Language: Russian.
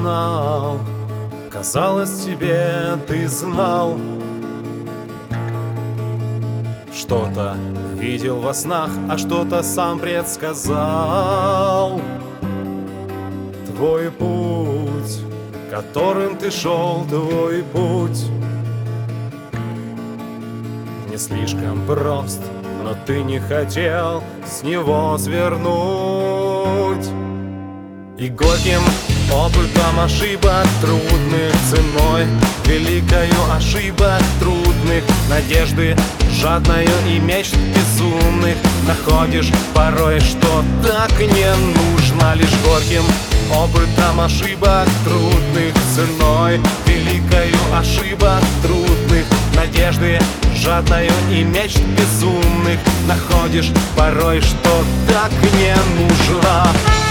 знал. Казалось, тебе ты знал. Что-то видел во снах, а что-то сам предсказал. Твой путь, которым ты шел, твой путь не слишком прост, но ты не хотел с него свернуть. И горьким опытом ошибок трудных ценой, великою ошибок трудных, надежды жадною и мечт безумных, находишь порой, что так не нужно. Лишь горьким опытом ошибок трудных ценой, великою ошибок трудных, надежды жадною и мечт безумных, находишь порой, что так не нужно.